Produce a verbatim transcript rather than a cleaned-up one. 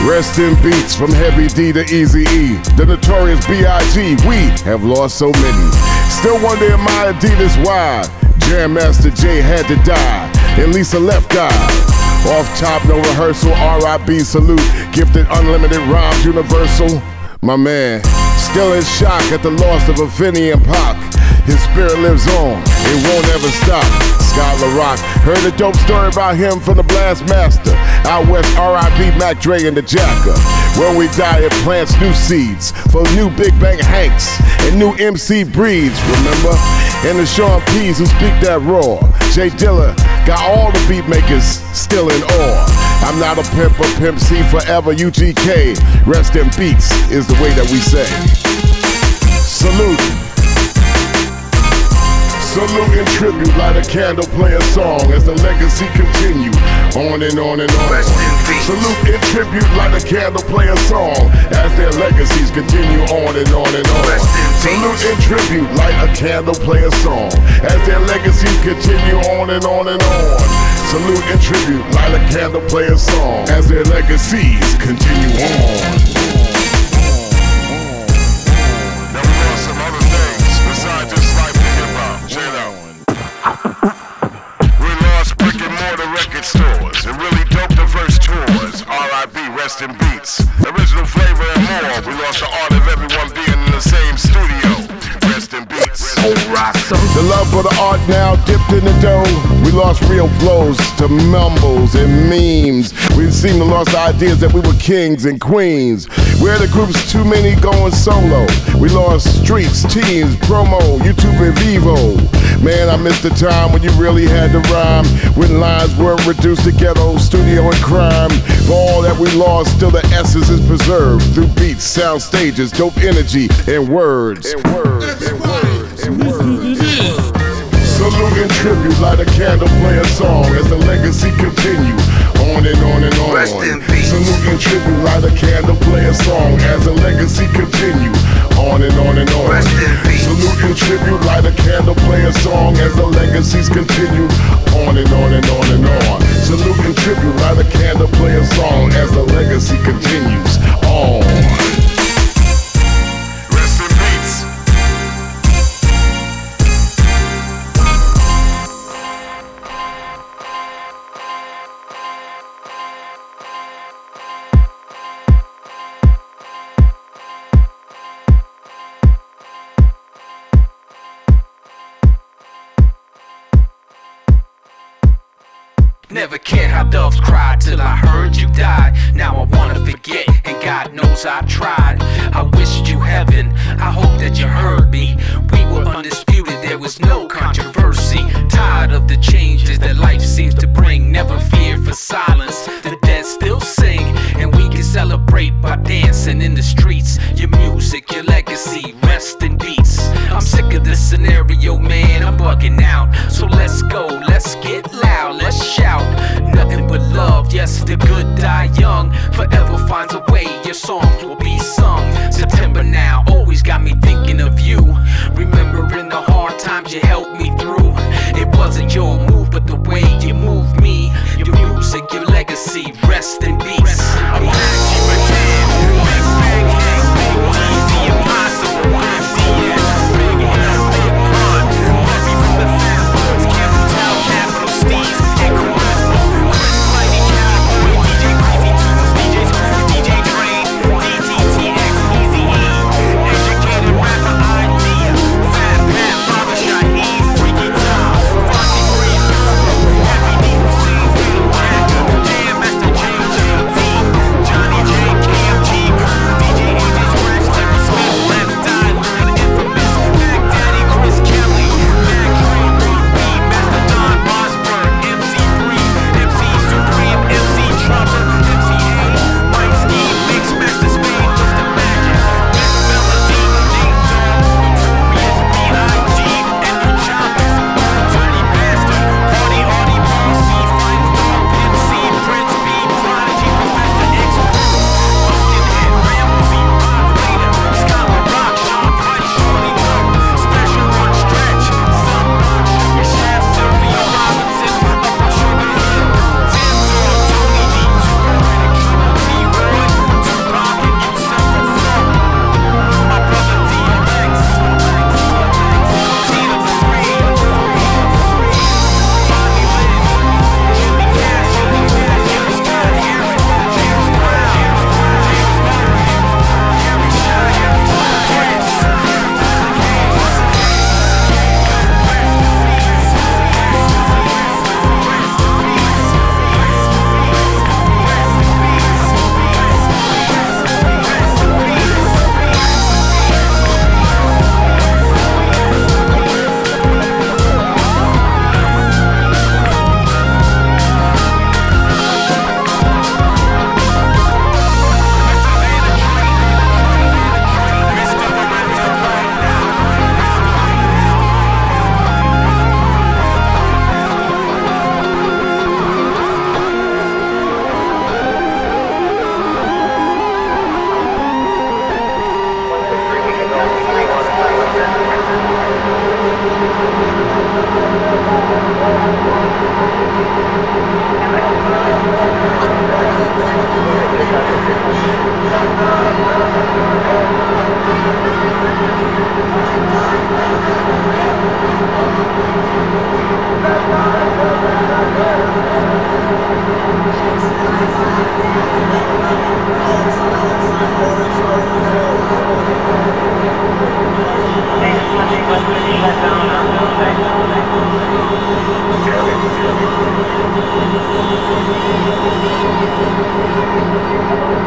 Rest in beats from Heavy D to Easy E. The notorious B I G We have lost so many. Still wonder in my Adidas why Jam Master Jay had to die and Lisa left God. Off top, no rehearsal, R I B salute. Gifted unlimited rhymes, universal. My man, still in shock at the loss of Afeni and Pac. His spirit lives on, it won't ever stop. Skylar Rock, heard a dope story about him from the Blast Master. Out west, R I B Mac Dre and the Jacker. When we die, it plants new seeds for new Big Bang Hanks and new M C breeds, remember? And the Sean P's who speak that raw. Jay Dilla got all the beat makers still in awe. I'm not a pimp or Pimp C forever, U G K. Rest in beats is the way that we say. Salute. Salute and tribute, light a candle, play a song as the legacy continue on and on and on. Salute and tribute, light a candle, play a song as their legacies continue on and on and on. Salute and tribute, light a candle, play a song as their legacies continue on and on and on. Salute and tribute, light a candle, play a song as their legacies continue on. Stores and really dope diverse tours. R I B Rest in Beats. Original flavor and more. We lost the art of everyone being in the same studio. Rest in Beats. The love for the art now dipped in the dough. We lost real flows to mumbles and memes. We seem to lost the ideas that we were kings and queens. We're the groups too many going solo. We lost streets, teams, promo, YouTube and Vivo. Man, I missed the time when you really had to rhyme, when lines weren't reduced to ghetto, studio and crime. For all that we lost, still the essence is preserved through beats, sound stages, dope energy, and words. And words, and words, and words. Salute and tribute, light a candle, play a song as the legacy continue on and on and on. Rest in peace. Salute and tribute, light a candle, play a song as the legacy continue on and on and on. Rest in peace. Salute and tribute, light a candle, play a song as the legacies continue on and on and on and on. Salute and tribute, light a candle, play a song as the legacy continues on. Rest in peace. Never cared how doves cried till I heard you died. Now I wanna forget, and God knows I tried. I wished you heaven, I hope that you heard me. We were undisputed, there was no controversy. Tired of the changes that life seems to bring. Never feared for silence, the dead still sing. And we can celebrate by dancing in the streets. Your music, your legacy, rest in beats. I'm sick of this scenario, man, I'm bugging out. So let's go, let's get loud, let's shout. Nothing but love, yes, the good die young. Forever finds a way, your songs will be sung. September now, always got me thinking of you. Remembering the hard times you helped me through. It wasn't your move, but the way you moved me. Your music, your legacy, rest in peace. I'm glad you returned. Big Bang Hank, Big D, the impossible. D S, Big L, Big Pun. Murphy from the Fat Boys, Campbell Town, Capital Steez, and Charisma. Chris Lighting Cowboy, D J Crazy Tunes, D J Screw, D J Train, D T T X, Easy E. Educated rapper idea. Fat Pat, Father Shaheed. Thank you.